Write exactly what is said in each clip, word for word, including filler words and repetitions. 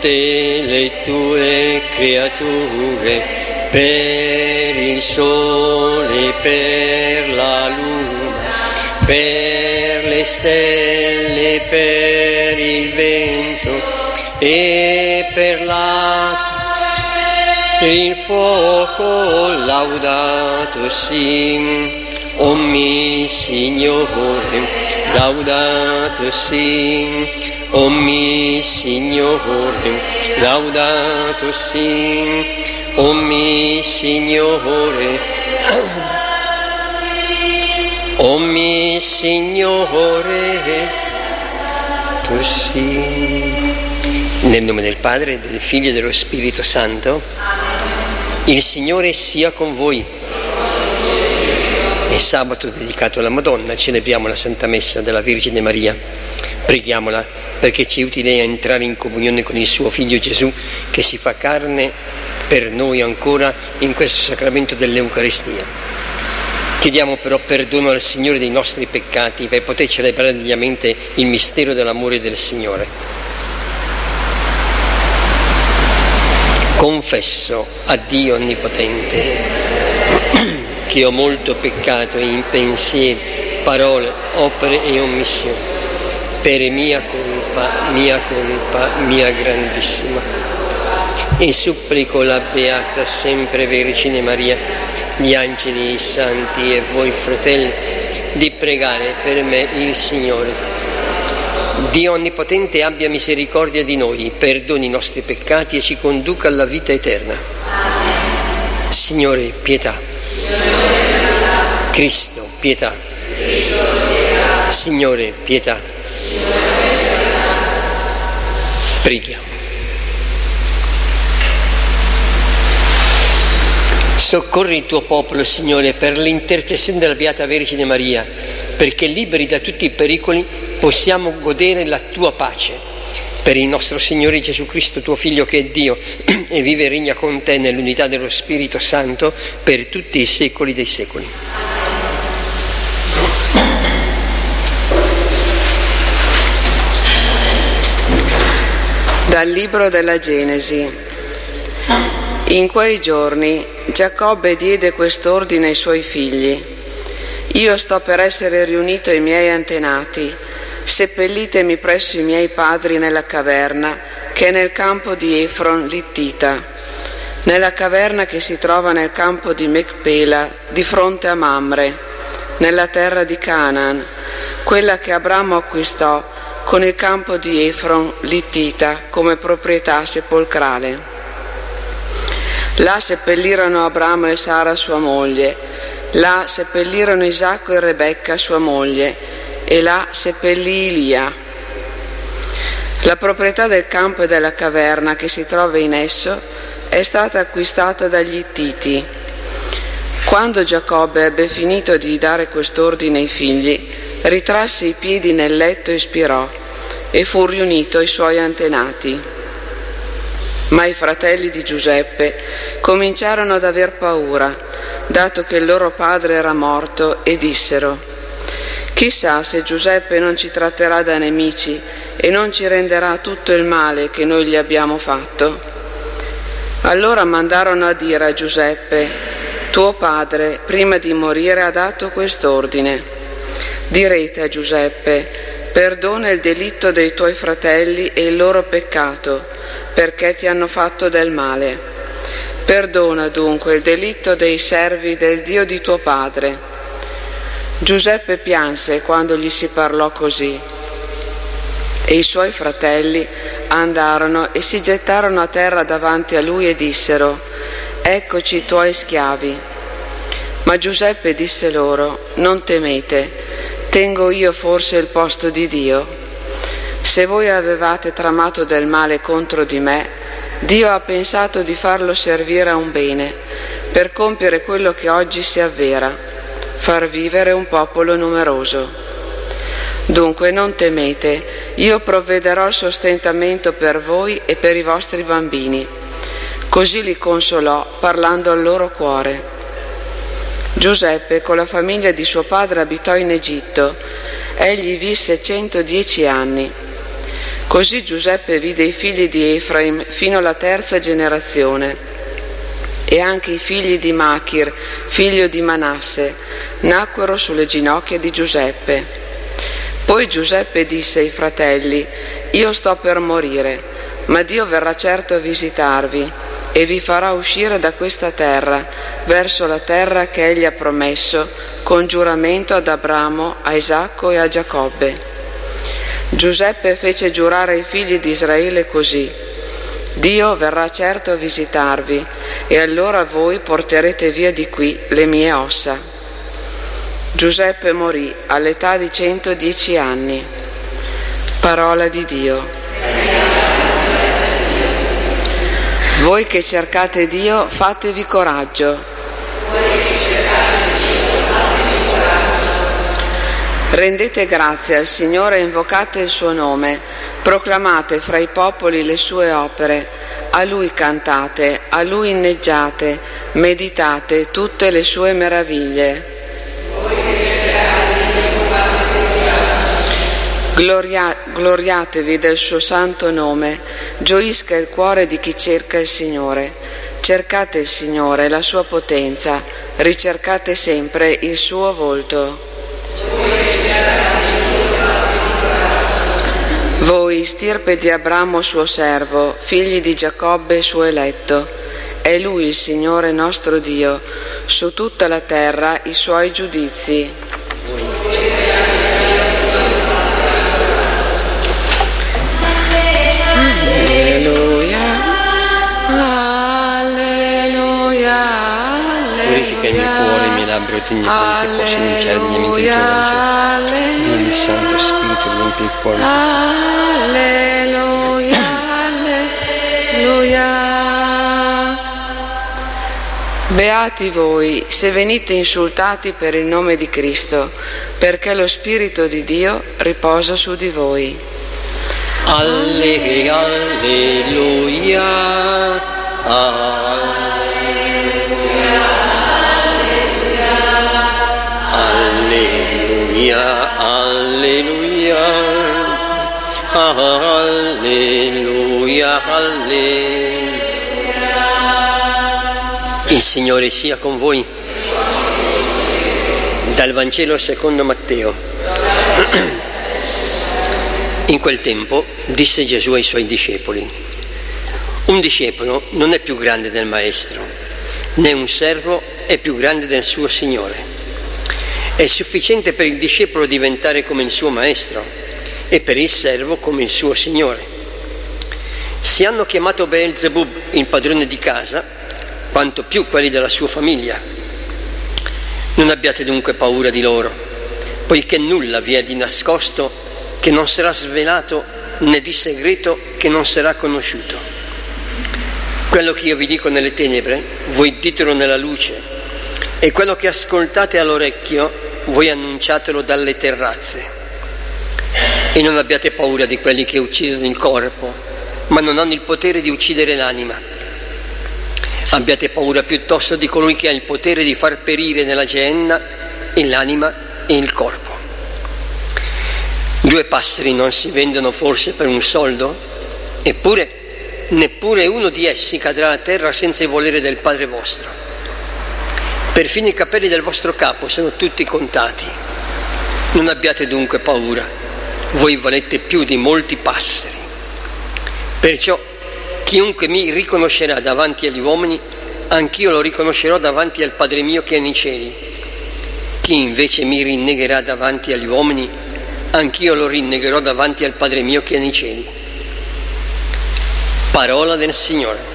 tutte le tue creature, per il sole, per la luna, per le stelle, per il vento e per l'acqua, per il fuoco, laudato sim, omni Signore, laudato sim, omni Signore, laudato sim, omni Signore, omni Signore, tu sì. Nel nome del Padre, del Figlio e dello Spirito Santo. Il Signore sia con voi. È sabato dedicato alla Madonna, celebriamo la Santa Messa della Vergine Maria. Preghiamola perché ci aiuti a entrare in comunione con il suo Figlio Gesù, che si fa carne per noi ancora in questo sacramento dell'Eucaristia. Chiediamo però perdono al Signore dei nostri peccati per poter celebrare degnamente il mistero dell'amore del Signore. Confesso a Dio Onnipotente che ho molto peccato in pensieri, parole, opere e omissioni, per mia colpa, mia colpa, mia grandissima. E supplico la Beata sempre Vergine Maria, gli angeli e i santi e voi fratelli, di pregare per me il Signore. Dio Onnipotente abbia misericordia di noi, perdoni i nostri peccati e ci conduca alla vita eterna. Signore, pietà. Cristo, pietà. Signore, pietà. Preghiamo. Soccorri il tuo popolo, Signore, per l'intercessione della Beata Vergine Maria, perché liberi da tutti i pericoli possiamo godere la tua pace. Per il nostro Signore Gesù Cristo, tuo Figlio, che è Dio e vive e regna con te nell'unità dello Spirito Santo per tutti i secoli dei secoli. Dal libro della Genesi. In quei giorni Giacobbe diede quest'ordine ai suoi figli: io sto per essere riunito ai miei antenati, seppellitemi presso i miei padri nella caverna che è nel campo di Efron l'Ittita, nella caverna che si trova nel campo di Mecpela di fronte a Mamre, nella terra di Canaan, quella che Abramo acquistò con il campo di Efron l'Ittita come proprietà sepolcrale. Là seppellirono Abramo e Sara sua moglie, là seppellirono Isacco e Rebecca sua moglie, e là seppellì Ilia. La proprietà del campo e della caverna che si trova in esso è stata acquistata dagli Ittiti. Quando Giacobbe ebbe finito di dare quest'ordine ai figli, ritrasse i piedi nel letto e spirò, e fu riunito ai suoi antenati. Ma i fratelli di Giuseppe cominciarono ad aver paura, dato che il loro padre era morto, e dissero: chissà se Giuseppe non ci tratterà da nemici e non ci renderà tutto il male che noi gli abbiamo fatto. Allora mandarono a dire a Giuseppe: tuo padre, prima di morire, ha dato quest'ordine: direte a Giuseppe: perdona il delitto dei tuoi fratelli e il loro peccato, perché ti hanno fatto del male. Perdona dunque il delitto dei servi del Dio di tuo padre. Giuseppe pianse quando gli si parlò così. E i suoi fratelli andarono e si gettarono a terra davanti a lui e dissero: eccoci i tuoi schiavi. Ma Giuseppe disse loro: non temete, tengo io forse il posto di Dio? Se voi avevate tramato del male contro di me, Dio ha pensato di farlo servire a un bene, per compiere quello che oggi si avvera, far vivere un popolo numeroso. Dunque non temete, io provvederò al sostentamento per voi e per i vostri bambini. Così li consolò, parlando al loro cuore. Giuseppe con la famiglia di suo padre abitò in Egitto. Egli visse centodieci anni. Così Giuseppe vide i figli di Efraim fino alla terza generazione, e anche i figli di Machir, figlio di Manasse, nacquero sulle ginocchia di Giuseppe. Poi Giuseppe disse ai fratelli: io sto per morire, ma Dio verrà certo a visitarvi e vi farà uscire da questa terra verso la terra che egli ha promesso con giuramento ad Abramo, a Isacco e a Giacobbe. Giuseppe fece giurare ai figli di Israele così: Dio verrà certo a visitarvi e allora voi porterete via di qui le mie ossa. Giuseppe morì all'età di centodieci anni. Parola di Dio. Voi che cercate Dio, fatevi coraggio. Rendete grazie al Signore e invocate il suo nome, proclamate fra i popoli le sue opere, a Lui cantate, a Lui inneggiate, meditate tutte le sue meraviglie. Gloria, gloriatevi del suo santo nome, gioisca il cuore di chi cerca il Signore. Cercate il Signore, la sua potenza, ricercate sempre il suo volto. Voi, stirpe di Abramo suo servo, figli di Giacobbe suo eletto, è Lui il Signore nostro Dio, su tutta la terra i suoi giudizi. Purifica il mio cuore, i miei labbra, ottieni quanti posso annunciare degnamente il tuo Vangelo. Vieni, Santo Spirito, riempi il cuore. Alleluia, alleluia. Beati voi se venite insultati per il nome di Cristo, perché lo Spirito di Dio riposa su di voi. Alleluia, alleluia, alleluia. Alleluia, alleluia, alleluia, alleluia. Il Signore sia con voi. Dal Vangelo secondo Matteo. In quel tempo disse Gesù ai suoi discepoli: un discepolo non è più grande del maestro, né un servo è più grande del suo Signore. È sufficiente per il discepolo diventare come il suo maestro e per il servo come il suo Signore. Se hanno chiamato Beelzebub il padrone di casa, quanto più quelli della sua famiglia. Non abbiate dunque paura di loro, poiché nulla vi è di nascosto che non sarà svelato, né di segreto che non sarà conosciuto. Quello che io vi dico nelle tenebre, voi ditelo nella luce, e quello che ascoltate all'orecchio, voi annunciatelo dalle terrazze. E non abbiate paura di quelli che uccidono il corpo, ma non hanno il potere di uccidere l'anima. Abbiate paura piuttosto di colui che ha il potere di far perire nella Geenna l'anima e il corpo. Due passeri non si vendono forse per un soldo? Eppure neppure uno di essi cadrà a terra senza il volere del Padre vostro. Perfino i capelli del vostro capo sono tutti contati. Non abbiate dunque paura, voi valete più di molti passeri. Perciò chiunque mi riconoscerà davanti agli uomini, anch'io lo riconoscerò davanti al Padre mio che è nei cieli. Chi invece mi rinnegherà davanti agli uomini, anch'io lo rinnegherò davanti al Padre mio che è nei cieli. Parola del Signore.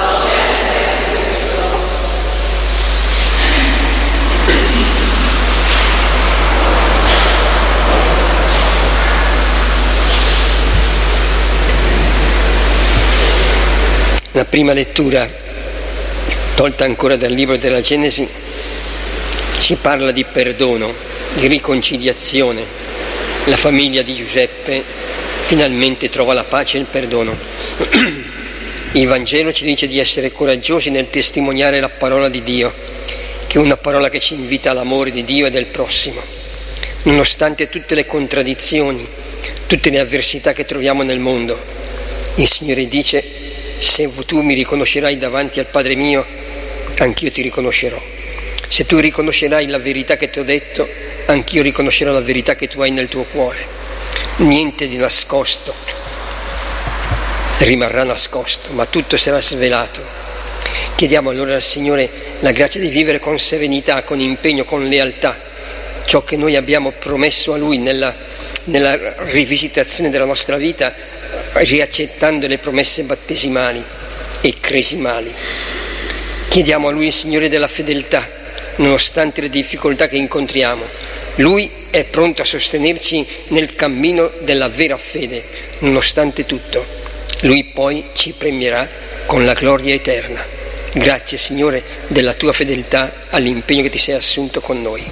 La prima lettura, tolta ancora dal libro della Genesi, ci parla di perdono, di riconciliazione. La famiglia di Giuseppe finalmente trova la pace e il perdono. Il Vangelo ci dice di essere coraggiosi nel testimoniare la parola di Dio, che è una parola che ci invita all'amore di Dio e del prossimo. Nonostante tutte le contraddizioni, tutte le avversità che troviamo nel mondo. Il Signore dice: se tu mi riconoscerai davanti al Padre mio, anch'io ti riconoscerò. Se tu riconoscerai la verità che ti ho detto, anch'io riconoscerò la verità che tu hai nel tuo cuore. Niente di nascosto rimarrà nascosto, ma tutto sarà svelato. Chiediamo allora al Signore la grazia di vivere con serenità, con impegno, con lealtà ciò che noi abbiamo promesso a Lui nella, nella rivisitazione della nostra vita, riaccettando le promesse battesimali e cresimali. Chiediamo a Lui il Signore della fedeltà, nonostante le difficoltà che incontriamo. Lui è pronto a sostenerci nel cammino della vera fede, nonostante tutto. Lui poi ci premierà con la gloria eterna. Grazie, Signore, della tua fedeltà all'impegno che ti sei assunto con noi.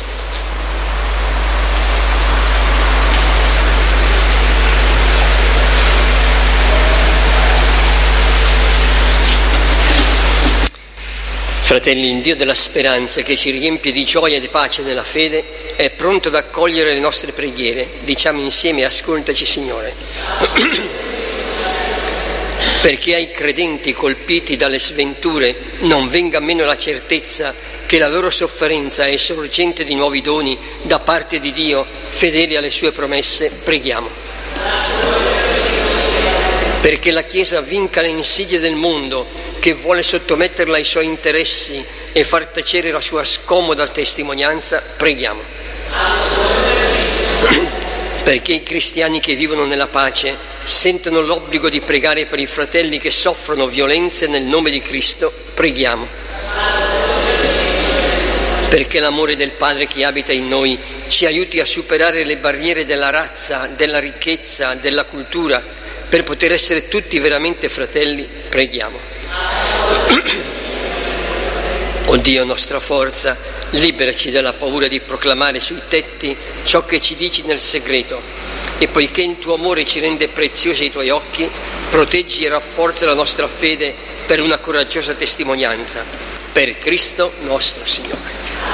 Fratelli, il Dio della speranza, che ci riempie di gioia e di pace nella fede, è pronto ad accogliere le nostre preghiere. Diciamo insieme: ascoltaci, Signore. Perché ai credenti colpiti dalle sventure non venga meno la certezza che la loro sofferenza è sorgente di nuovi doni da parte di Dio, fedele alle sue promesse, preghiamo. Perché la Chiesa vinca le insidie del mondo che vuole sottometterla ai suoi interessi e far tacere la sua scomoda testimonianza, preghiamo. Perché i cristiani che vivono nella pace sentono l'obbligo di pregare per i fratelli che soffrono violenze nel nome di Cristo, preghiamo. Perché l'amore del Padre che abita in noi ci aiuti a superare le barriere della razza, della ricchezza, della cultura, per poter essere tutti veramente fratelli, preghiamo. O Dio, nostra forza, liberaci dalla paura di proclamare sui tetti ciò che ci dici nel segreto, e poiché il tuo amore ci rende preziosi ai tuoi occhi, proteggi e rafforza la nostra fede per una coraggiosa testimonianza. Per Cristo nostro Signore.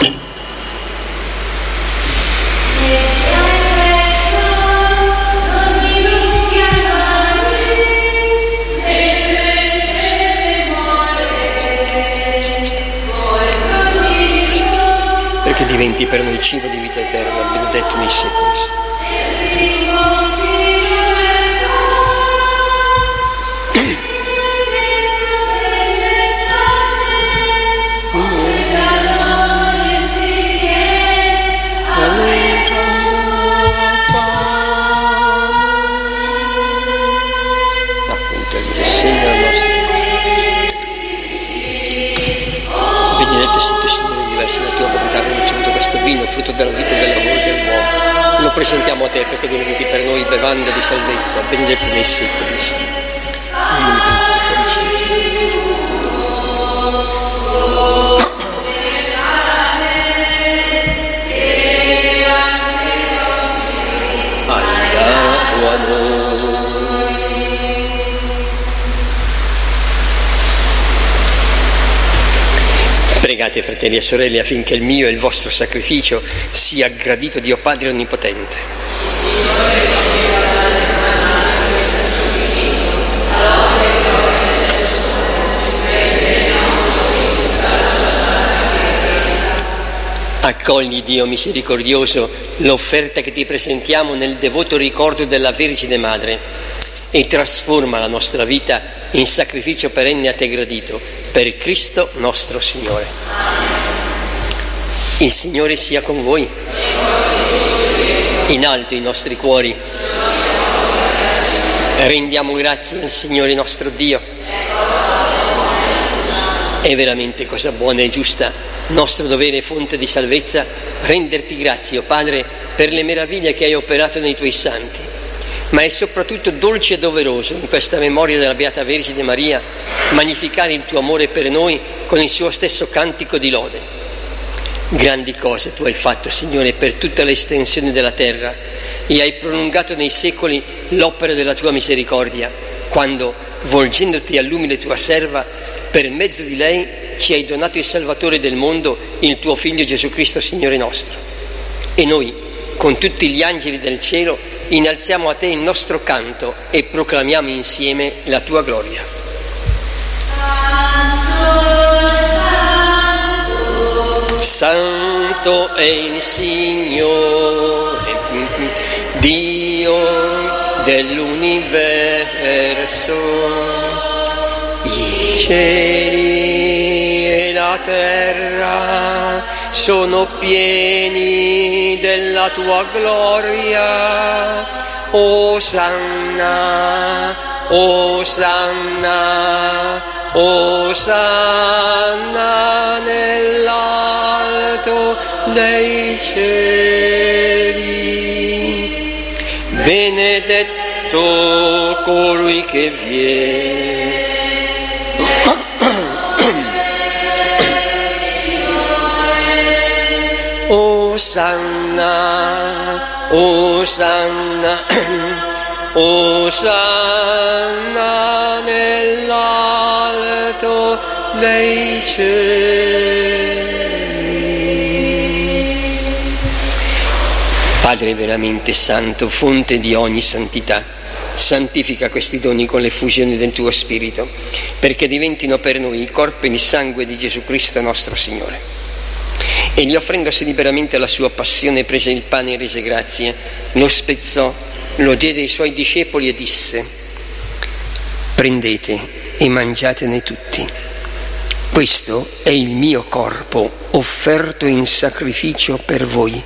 Perché diventi per noi cibo di vita eterna, benedetto nei secoli. Appunto, segna la nostra. Benedetto sei tu, Signore, diversi la tua bontà, abbiamo ricevuto questo vino, frutto della vita e del lavoro dell'uomo. Lo presentiamo a te perché diventi per noi bevanda di salvezza, benedetto nei secoli, Signore. Pregate, fratelli e sorelle, affinché il mio e il vostro sacrificio sia gradito Dio Padre Onnipotente. Accogli, Dio misericordioso, l'offerta che ti presentiamo nel devoto ricordo della Vergine Madre e trasforma la nostra vita in sacrificio perenne a te gradito, per Cristo nostro Signore. Il Signore sia con voi. In alto i nostri cuori. Rendiamo grazie al Signore nostro Dio. È veramente cosa buona e giusta, nostro dovere e fonte di salvezza, renderti grazie, o Padre, per le meraviglie che hai operato nei tuoi santi. Ma è soprattutto dolce e doveroso in questa memoria della Beata Vergine Maria magnificare il tuo amore per noi con il suo stesso cantico di lode. Grandi cose tu hai fatto, Signore, per tutta l'estensione della terra e hai prolungato nei secoli l'opera della tua misericordia, quando, volgendoti al lumine tua serva, per mezzo di lei ci hai donato il Salvatore del mondo, il tuo Figlio Gesù Cristo, Signore nostro. E noi, con tutti gli angeli del cielo, innalziamo a te il nostro canto e proclamiamo insieme la tua gloria. Santo, Santo è il Signore, Dio dell'universo. I cieli e la terra sono pieni della tua gloria. Osanna, Osanna, Osanna nell'alto dei cieli. Benedetto colui che viene. Osanna, Osanna, Osanna nell'alto dei cieli. Padre veramente santo, fonte di ogni santità, santifica questi doni con l'effusione del tuo Spirito, perché diventino per noi il corpo e il sangue di Gesù Cristo nostro Signore. Egli, offrendosi liberamente alla sua passione, prese il pane e rese grazie, lo spezzò, lo diede ai suoi discepoli e disse: prendete e mangiatene tutti. Questo è il mio corpo offerto in sacrificio per voi.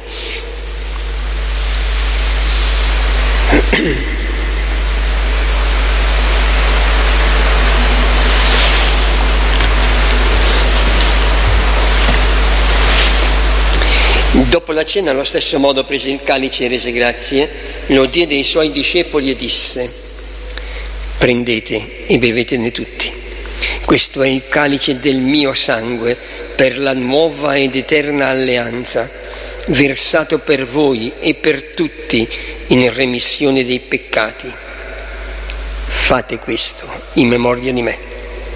Dopo la cena, allo stesso modo, prese il calice e rese grazie, lo diede ai suoi discepoli e disse: prendete e bevetene tutti. Questo è il calice del mio sangue per la nuova ed eterna alleanza, versato per voi e per tutti in remissione dei peccati. Fate questo in memoria di me.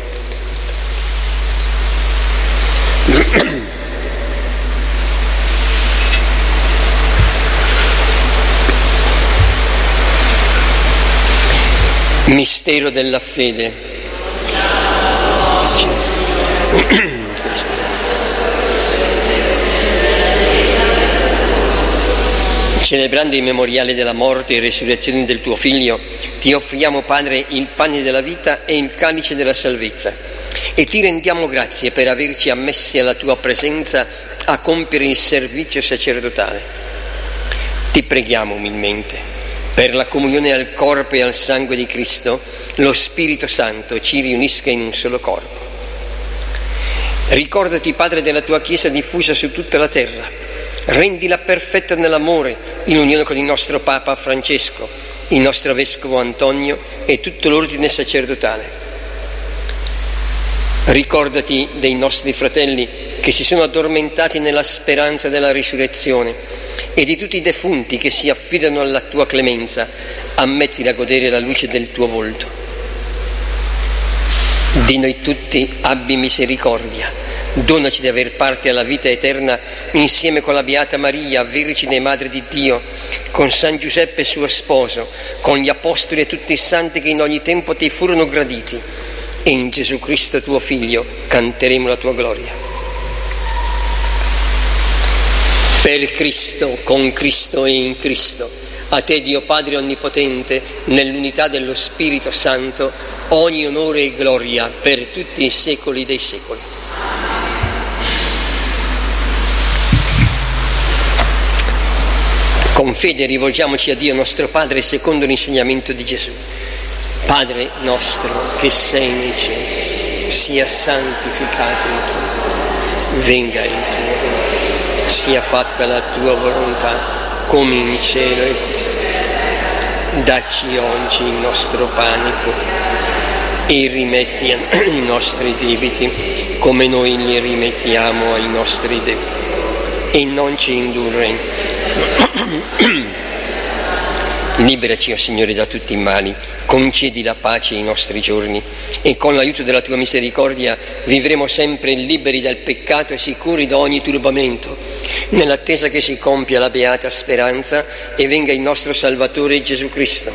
Mistero della fede. Celebrando il memoriale della morte e resurrezione del tuo Figlio, ti offriamo, Padre, il pane della vita e il calice della salvezza, e ti rendiamo grazie per averci ammessi alla tua presenza a compiere il servizio sacerdotale. Ti preghiamo umilmente, per la comunione al corpo e al sangue di Cristo, lo Spirito Santo ci riunisca in un solo corpo. Ricordati, Padre, della tua Chiesa diffusa su tutta la terra. Rendila perfetta nell'amore, in unione con il nostro Papa Francesco, il nostro Vescovo Antonio e tutto l'ordine sacerdotale. Ricordati dei nostri fratelli che si sono addormentati nella speranza della risurrezione e di tutti i defunti che si affidano alla tua clemenza. Ammettili a godere la luce del tuo volto. Di noi tutti abbi misericordia. Donaci di aver parte alla vita eterna insieme con la Beata Maria, Vergine e Madre di Dio, con San Giuseppe suo sposo, con gli Apostoli e tutti i santi che in ogni tempo ti furono graditi, e in Gesù Cristo tuo Figlio canteremo la tua gloria. Per Cristo, con Cristo e in Cristo, a te Dio Padre Onnipotente, nell'unità dello Spirito Santo, ogni onore e gloria per tutti i secoli dei secoli. Con fede rivolgiamoci a Dio nostro Padre secondo l'insegnamento di Gesù. Padre nostro che sei nei cieli, sia santificato il tuo nome, venga il tuo regno, sia fatta la tua volontà, come in cielo e così. Dacci oggi il nostro pane quotidiano e rimetti i nostri debiti come noi li rimettiamo ai nostri debiti, e non ci indurre Liberaci, o Signore, da tutti i mali, concedi la pace ai nostri giorni e con l'aiuto della tua misericordia vivremo sempre liberi dal peccato e sicuri da ogni turbamento, nell'attesa che si compia la beata speranza e venga il nostro Salvatore Gesù Cristo.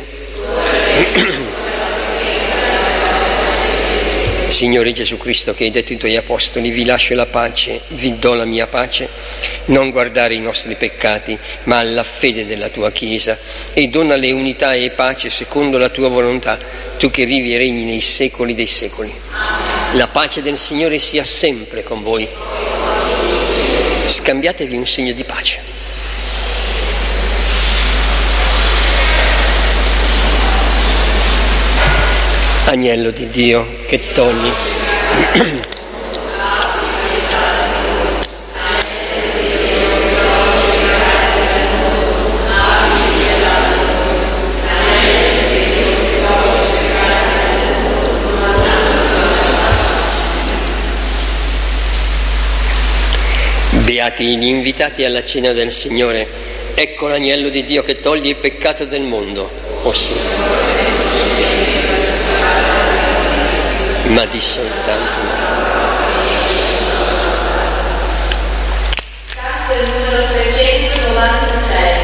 Signore Gesù Cristo, che hai detto ai tuoi apostoli: vi lascio la pace, vi do la mia pace, non guardare i nostri peccati, ma alla fede della tua Chiesa, e donale unità e pace secondo la tua volontà, tu che vivi e regni nei secoli dei secoli. La pace del Signore sia sempre con voi. Scambiatevi un segno di pace. Agnello di Dio che togli Beati gli invitati alla cena del Signore. Ecco l'agnello di Dio che toglie il peccato del mondo. Oh Signore, ma di soltanto canto il numero trecentonovantasei.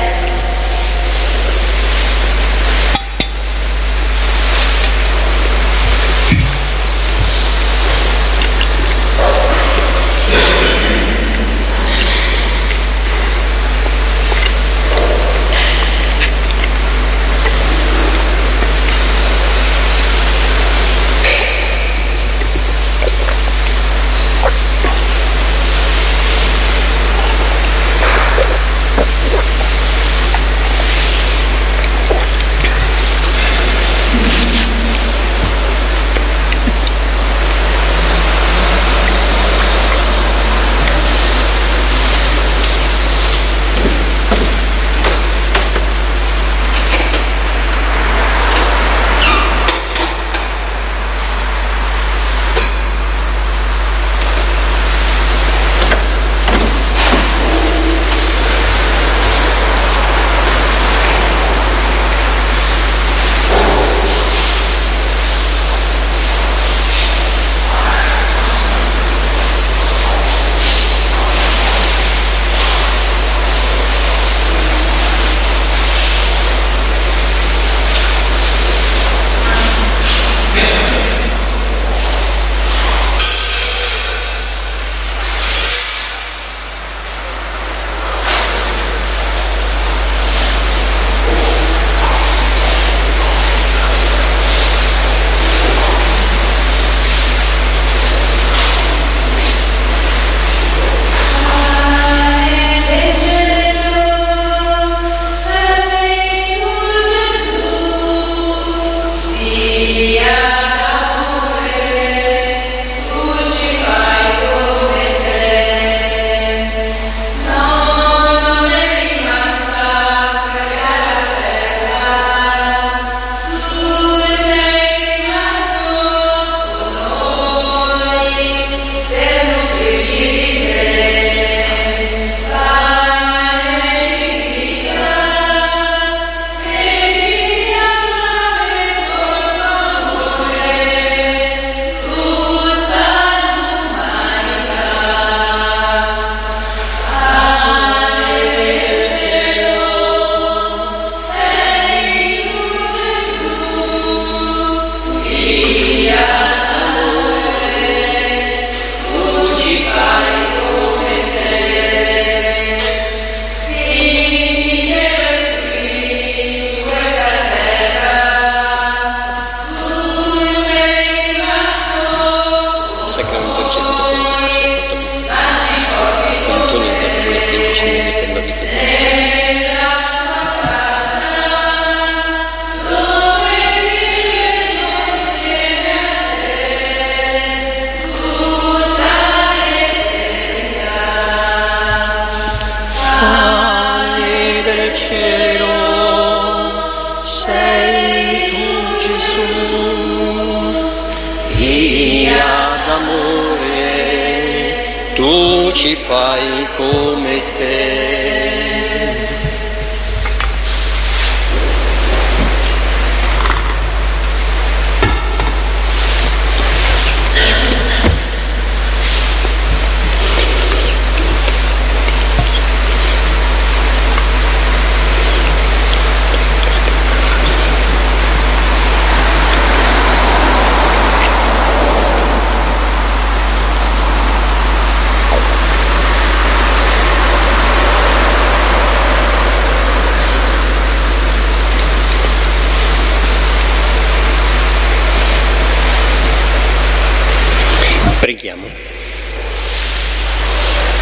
tu ci fai come te.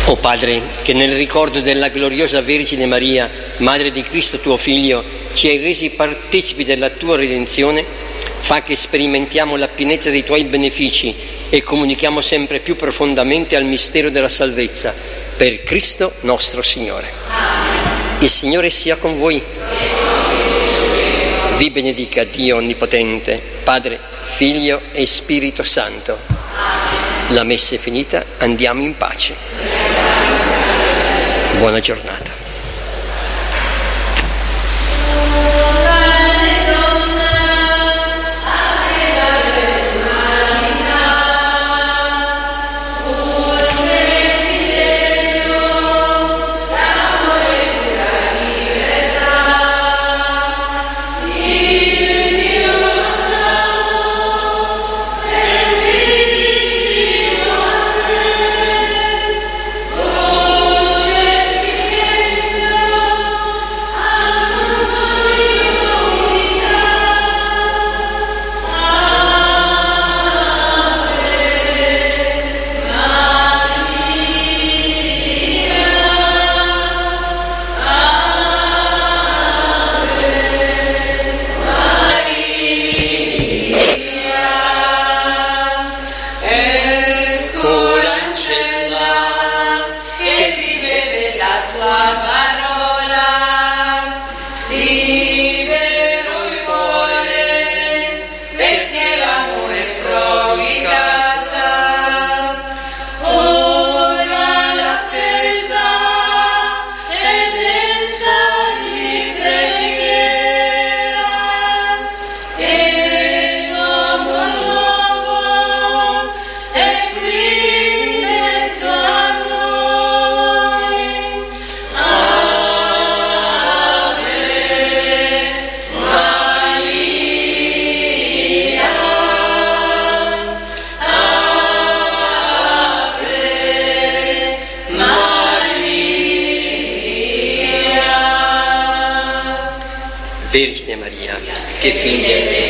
O Padre, che nel ricordo della gloriosa Vergine Maria, Madre di Cristo tuo Figlio, ci hai resi partecipi della tua redenzione, fa che sperimentiamo la pienezza dei tuoi benefici e comunichiamo sempre più profondamente al mistero della salvezza. Per Cristo nostro Signore. Il Signore sia con voi. Vi benedica Dio Onnipotente, Padre, Figlio e Spirito Santo. La messa è finita, andiamo in pace. Buona giornata. Vergine Maria, che figlia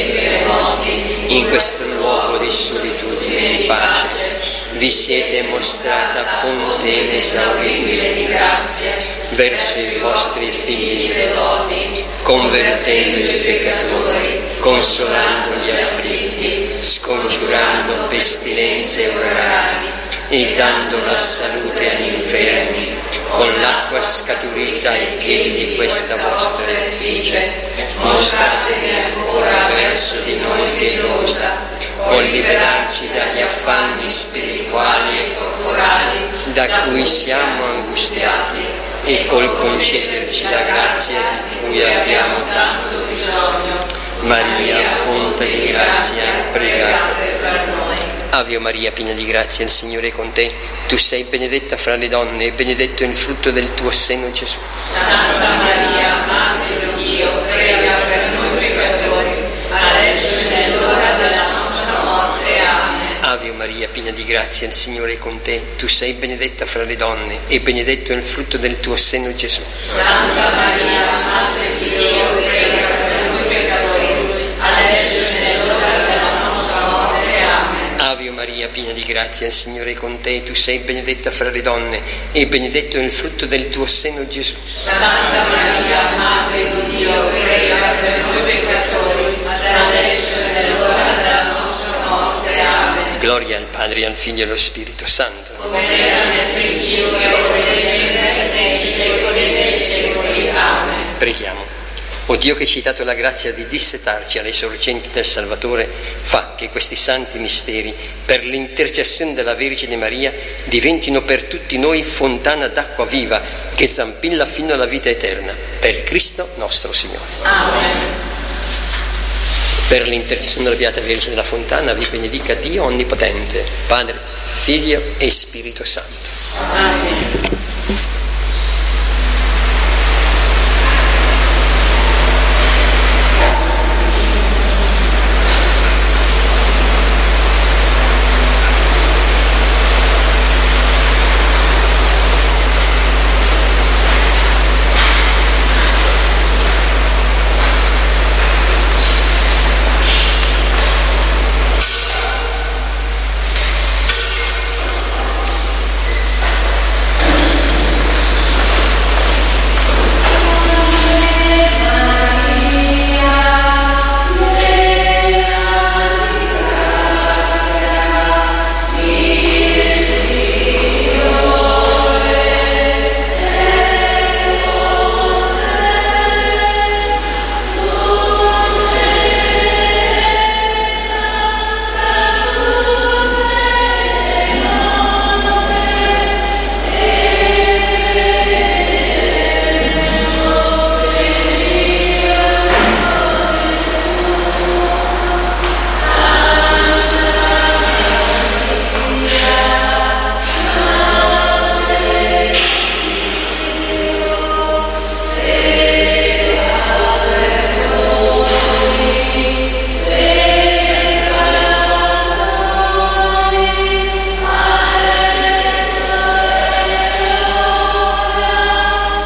in questo luogo di solitudine e di pace vi siete mostrata fonte inesauribile di grazia verso i vostri figli devoti, convertendo i peccatori, consolando gli afflitti, scongiurando pestilenze e uragani e dando la salute agli infermi, con l'acqua scaturita ai piedi di questa vostra effigie, mostratevi ancora verso di noi pietosa, col liberarci dagli affanni spirituali e corporali da cui siamo angustiati e col concederci la grazia di cui abbiamo tanto bisogno. Maria, fonte di grazia, pregate per noi. Ave Maria, piena di grazia, il Signore è con te. Tu sei benedetta fra le donne e benedetto è il frutto del tuo seno, Gesù. Santa Maria, Madre di Dio, prega per noi peccatori, adesso e nell'ora della nostra morte. Amen. Ave Maria, piena di grazia, il Signore è con te. Tu sei benedetta fra le donne e benedetto è il frutto del tuo seno, Gesù. Santa Maria, Madre di Dio, prega per noi peccatori, adesso e nell'ora della nostra morte. Amen. Ave Maria, piena di grazia, il Signore è con te. Tu sei benedetta fra le donne e benedetto è il frutto del tuo seno, Gesù. Santa Maria, Madre di Dio, prega per noi peccatori, adesso e nell'ora della nostra morte. Amen. Gloria al Padre, al Figlio e allo Spirito Santo. Come era nel principio, ora e sempre, nei secoli dei secoli. Amen. Preghiamo. O Dio, che ci hai dato la grazia di dissetarci alle sorgenti del Salvatore, fa che questi santi misteri, per l'intercessione della Vergine Maria, diventino per tutti noi fontana d'acqua viva che zampilla fino alla vita eterna. Per Cristo nostro Signore. Amen. Per l'intercessione della Beata Vergine della Fontana vi benedica Dio Onnipotente, Padre, Figlio e Spirito Santo. Amen.